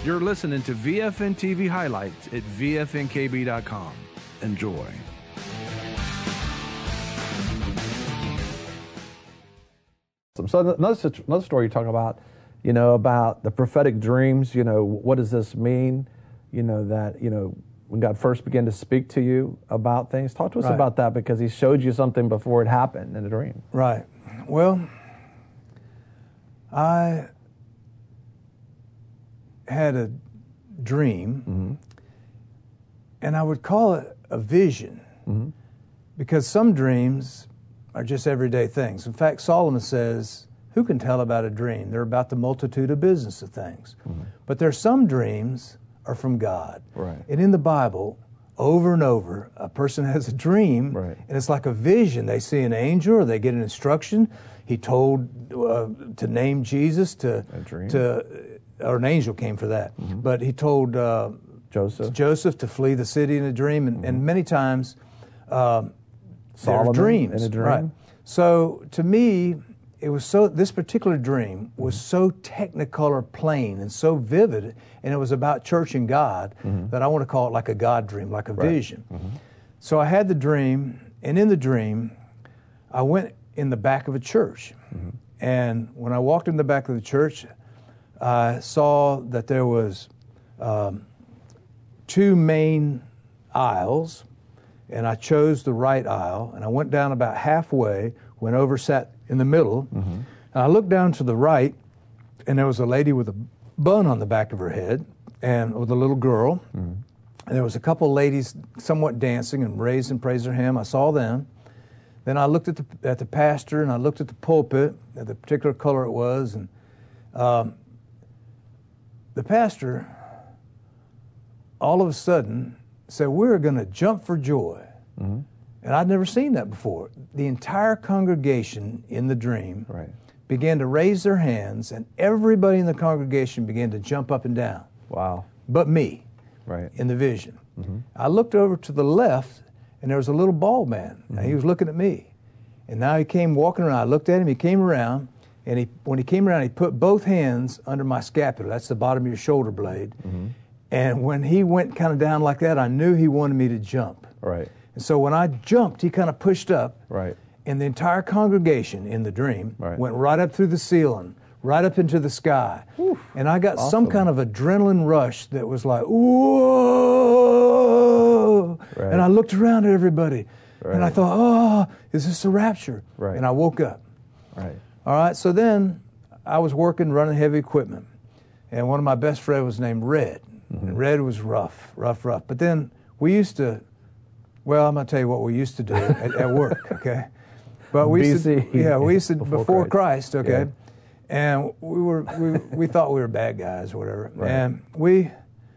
You're listening to VFN TV highlights at VFNKB.com. Enjoy. So another story you talk about, about the prophetic dreams, what does this mean? That, when God first began to speak to you about things. Talk to us about that, because he showed you something before it happened in a dream. Right. Well, I had a dream, and I would call it a vision, because some dreams are just everyday things. In fact, Solomon says, who can tell about a dream? They're about the multitude of business of things. But there's some dreams are from God. Right. And in the Bible, over and over, a person has a dream, and it's like a vision. They see an angel, or they get an instruction. He told to name Jesus or an angel came for that. But he told Joseph to flee the city in a dream, and many times Solomon dreams. in a dream. Right. So to me, it was this particular dream was so technicolor plain and so vivid, and it was about church and God, that I want to call it like a God dream, like a vision. So I had the dream, and in the dream, I went in the back of a church. And when I walked in the back of the church, I saw that there was two main aisles, and I chose the right aisle, and I went down about halfway, went over, sat in the middle, and I looked down to the right, and there was a lady with a bun on the back of her head, and with a little girl, and there was a couple ladies somewhat dancing and raising praise their hymn. I saw them. Then I looked at the pastor, and I looked at the pulpit, at the particular color it was, and the pastor, all of a sudden, said, "We're going to jump for joy." And I'd never seen that before. The entire congregation in the dream began to raise their hands, and everybody in the congregation began to jump up and down. Wow. But me, in the vision. I looked over to the left, and there was a little bald man, and he was looking at me. And now he came walking around. I looked at him, he came around, and when he came around, he put both hands under my scapula. That's the bottom of your shoulder blade. And when he went kind of down like that, I knew he wanted me to jump. Right. And so when I jumped, he kind of pushed up. Right. And the entire congregation in the dream went right up through the ceiling, right up into the sky. And I got some kind of adrenaline rush that was like, whoa! And I looked around at everybody. And I thought, oh, is this a rapture? And I woke up. All right, so then I was working, running heavy equipment. And one of my best friends was named Red. And Red was rough. But then we used to, well, I'm going to tell you what we used to do at work, okay? But we used to, before Christ, okay? And we thought we were bad guys or whatever. And we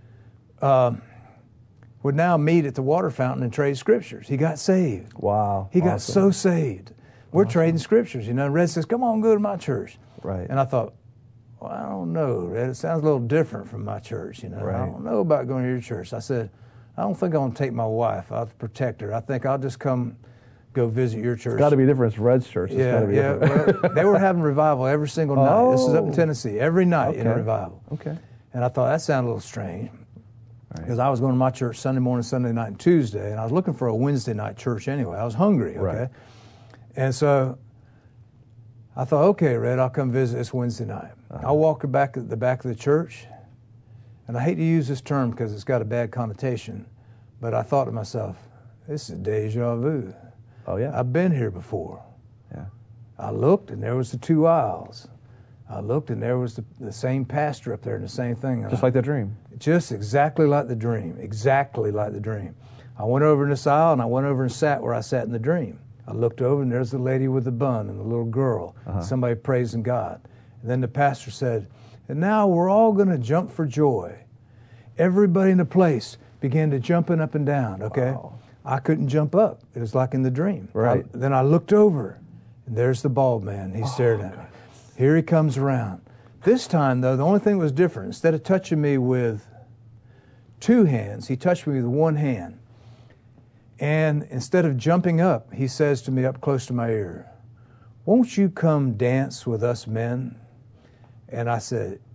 would now meet at the water fountain and trade scriptures. He got saved. Wow. He got so saved. We're trading scriptures, Red says, "Come on, go to my church." And I thought, well, I don't know, Red. It sounds a little different from my church, I don't know about going to your church. I said, I don't think I want to take my wife. I'll protect her. I think I'll just go visit your church. It's got to be different. It's Red's church. It's got to be different. Well, they were having revival every single night. This is up in Tennessee. Every night in a revival. And I thought, that sounded a little strange. Because I was going to my church Sunday morning, Sunday night, and Tuesday, and I was looking for a Wednesday night church anyway. I was hungry, And so I thought, okay, Red, I'll come visit this Wednesday night. I'll walk the back of the church, and I hate to use this term because it's got a bad connotation, but I thought to myself, this is deja vu. Oh, yeah. I've been here before. I looked, and there was the two aisles. I looked, and there was the same pastor up there and the same thing. Just like the dream. Just exactly like the dream. Exactly like the dream. I went over in this aisle, and I went over and sat where I sat in the dream. I looked over, and there's the lady with the bun and the little girl, somebody praising God. And then the pastor said, and now we're all going to jump for joy. Everybody in the place began to jumping up and down, okay? Wow. I couldn't jump up. It was like in the dream. Then I looked over, and there's the bald man. He stared at me. Here he comes around. This time, though, the only thing that was different, instead of touching me with two hands, he touched me with one hand. And instead of jumping up, he says to me up close to my ear, "Won't you come dance with us men?" And I said,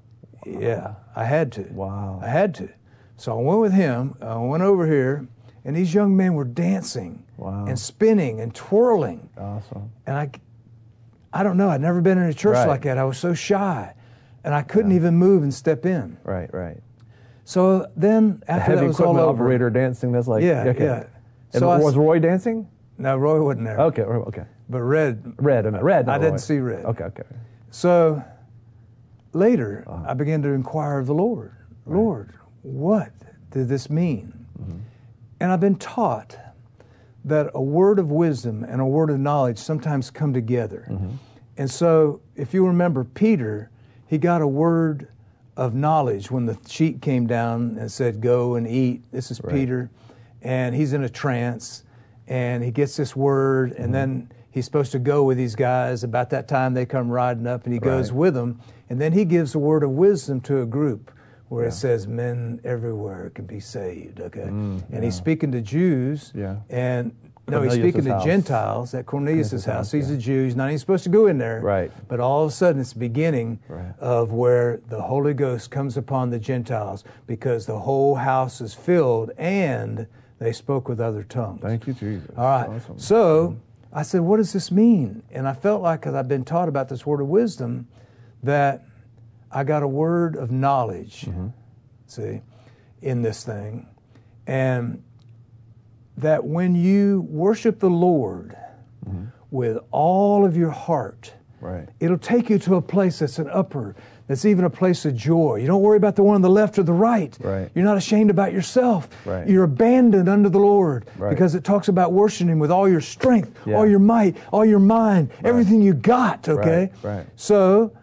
Yeah, I had to. Wow. I had to. So I went with him. I went over here, and these young men were dancing and spinning and twirling. Awesome. And I don't know. I'd never been in a church like that. I was so shy, and I couldn't even move and step in. Right, right. So then after that was all over, operator dancing. That's like yeah. And So was Roy dancing? No, Roy wasn't there. Okay. But Red. I didn't see Red. Okay. So later, I began to inquire of the Lord. Right. Lord, what did this mean? Mm-hmm. And I've been taught that a word of wisdom and a word of knowledge sometimes come together. Mm-hmm. And so, if you remember Peter, he got a word of knowledge when the sheet came down and said, "Go and eat." This is Peter, and he's in a trance, and he gets this word, and then he's supposed to go with these guys. About that time, they come riding up, and he goes with them, and then he gives a word of wisdom to a group where it says, "Men everywhere can be saved." Okay, and he's speaking to Jews, and he's speaking to Gentiles at Cornelius' house. He's a Jew. He's not even supposed to go in there. Right. But all of a sudden, it's the beginning of where the Holy Ghost comes upon the Gentiles, because the whole house is filled and they spoke with other tongues. Thank you, Jesus. All right. Awesome. So I said, what does this mean? And I felt like, because I've been taught about this word of wisdom, that I got a word of knowledge, in this thing. And that when you worship the Lord with all of your heart, it'll take you to a place that's an upper, that's even a place of joy. You don't worry about the one on the left or the right. You're not ashamed about yourself. You're abandoned under the Lord, because it talks about worshiping Him with all your strength, all your might, all your mind, everything you got, okay? So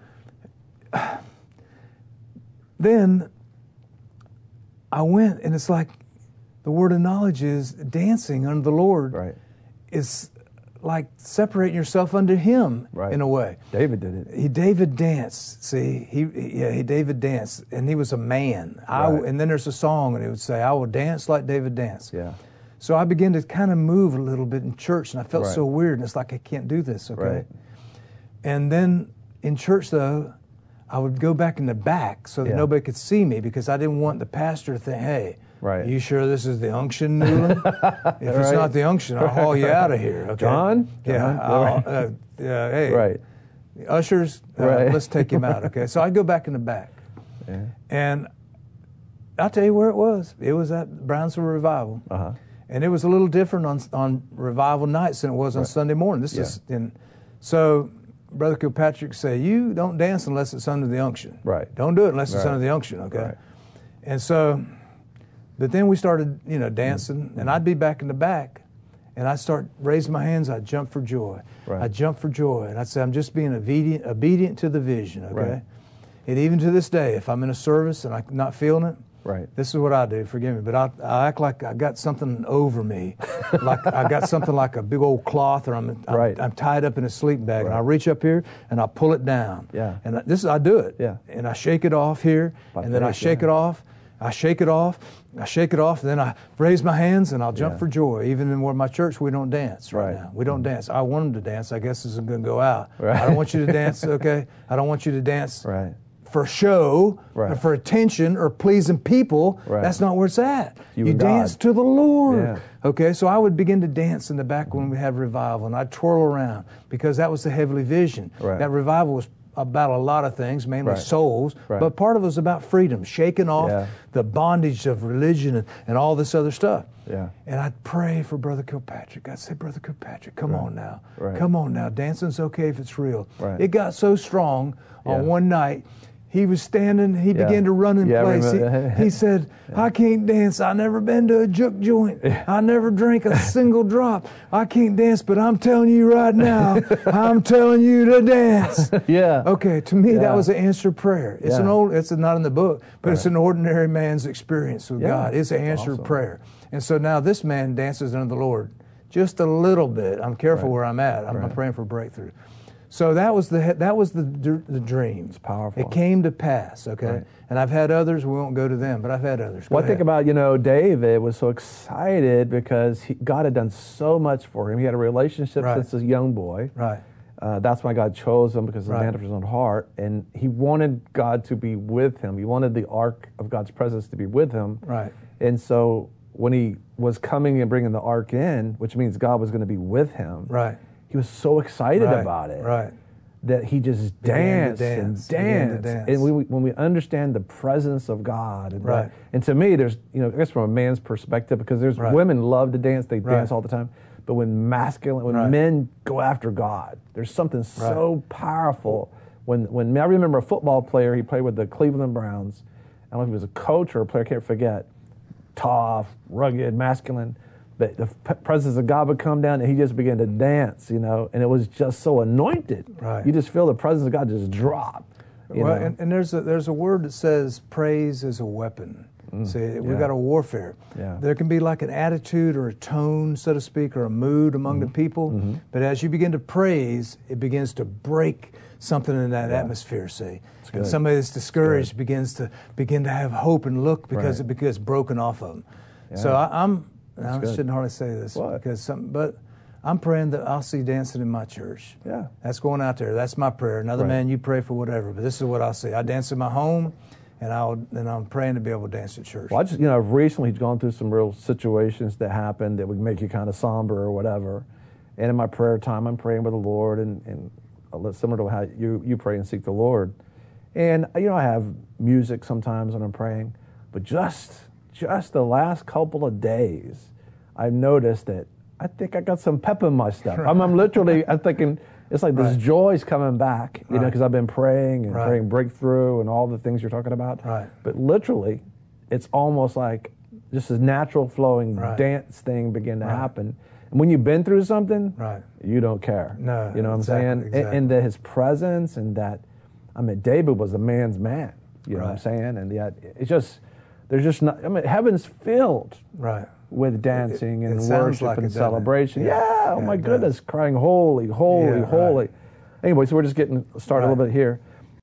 then I went, and it's like, the word of knowledge is dancing under the Lord. It's like separating yourself under Him in a way. David did it. David danced. See, David danced, and he was a man. And then there's a song, and it would say, "I will dance like David danced." Yeah. So I began to kind of move a little bit in church, and I felt so weird, and it's like, I can't do this. Okay. And then in church, though, I would go back in the back so that nobody could see me, because I didn't want the pastor to think, "Hey, are you sure this is the unction, Newland? If it's not the unction, I'll haul you out of here." Okay? John? Hey, ushers, let's take him out. Okay, so I go back in the back, and I'll tell you where it was. It was at Brownsville Revival, and it was a little different on revival nights than it was on Sunday morning. So Brother Kilpatrick said, "You don't dance unless it's under the unction. Don't do it unless it's under the unction." Okay, and so. But then we started, dancing, and I'd be back in the back, and I'd start raising my hands. I'd jump for joy. I'd jump for joy, and I'd say, "I'm just being obedient to the vision." Okay, and even to this day, if I'm in a service and I'm not feeling it, this is what I do. Forgive me, but I act like I got something over me, like I got something like a big old cloth, or I'm tied up in a sleeping bag, and I reach up here and I pull it down. And I do it. And I shake it off here, and then I shake it off. I shake it off, and then I raise my hands and I'll jump for joy. Even in my church, we don't dance now. We don't dance. I want them to dance. I guess this is going to go out. I don't want you to dance, okay? I don't want you to dance for show, or for attention, or pleasing people. That's not where it's at. You dance to the Lord. Okay, so I would begin to dance in the back when we have revival, and I'd twirl around, because that was the heavenly vision. That revival was about a lot of things, mainly souls, but part of it was about freedom, shaking off the bondage of religion and all this other stuff. And I'd pray for Brother Kilpatrick. I'd say, "Brother Kilpatrick, come on now. Come on now. Dancing's okay if it's real." It got so strong on one night, he was standing, he began to run in place. He said, "I can't dance. I never been to a juke joint. I never drank a single drop. I can't dance, but I'm telling you right now, I'm telling you to dance." Okay, to me, that was an answered prayer. It's it's not in the book, but it's an ordinary man's experience with God. It's an answered prayer. And so now this man dances under the Lord just a little bit. I'm careful where I'm at. I'm praying for breakthrough. So that was the dream. It's powerful. It came to pass, okay? And I've had others. We won't go to them, but I've had others. Well, I think about, David was so excited because God had done so much for him. He had a relationship since a young boy. That's why God chose him, because of the Right. man after his own heart. And he wanted God to be with him. He wanted the ark of God's presence to be with him. Right. And so when he was coming and bringing the ark in, which means God was going to be with him, Right. he was so excited Right. about it. Right. That he just Began to danced dance. and Began to danced. dance. And when we understand the presence of God, and, Right. and to me, there's, I guess from a man's perspective, because there's Right. women love to dance, they Right. dance all the time. But when Right. men go after God, there's something so powerful. When I remember a football player, he played with the Cleveland Browns. I don't know if he was a coach or a player, I can't forget. Tough, rugged, masculine. But the presence of God would come down and he just began to dance, and it was just so anointed. Right. You just feel the presence of God just drop. Well, and there's a word that says praise is a weapon. See, we've got a warfare. Yeah. There can be like an attitude or a tone, so to speak, or a mood among the people. But as you begin to praise, it begins to break something in that atmosphere. See, and somebody that's discouraged begins to have hope and look because it gets broken off of them. Yeah. So I good. shouldn't hardly say this What? but I'm praying that I'll see dancing in my church. Yeah. That's going out there. That's my prayer. Another man, you pray for whatever, but this is what I see. I dance in my home, and I'm praying to be able to dance at church. Well, I've recently gone through some real situations that happened that would make you kind of somber or whatever. And in my prayer time, I'm praying with the Lord, and similar to how you pray and seek the Lord. And I have music sometimes when I'm praying, but just the last couple of days, I've noticed that I think I got some pep in my step. I'm literally, I'm thinking, it's like this joy's coming back, because I've been praying and praying breakthrough and all the things you're talking about. Right. But literally, it's almost like just this natural flowing dance thing begin to happen. And when you've been through something, you don't care. No, you know what I'm saying? exactly. And that his presence and that, David was a man's man. You know what I'm saying? And yet, it's just, there's just not, heaven's filled with dancing and sounds worship like and it, doesn't it? celebration. Yeah, oh my it goodness, does. crying holy, holy, Yeah, holy. Anyway, so we're just getting started a little bit here.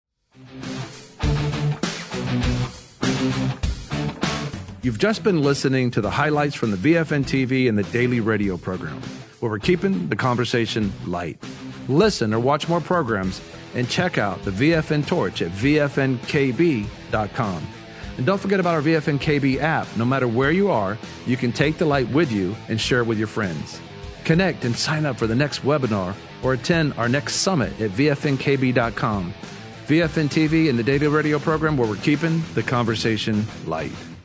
You've just been listening to the highlights from the VFN TV and the daily radio program, where we're keeping the conversation light. Listen or watch more programs and check out the VFN Torch at VFNKB.com. And don't forget about our VFN KB app. No matter where you are, you can take the light with you and share it with your friends. Connect and sign up for the next webinar or attend our next summit at VFNKB.com. VFN TV and the daily radio program, where we're keeping the conversation light.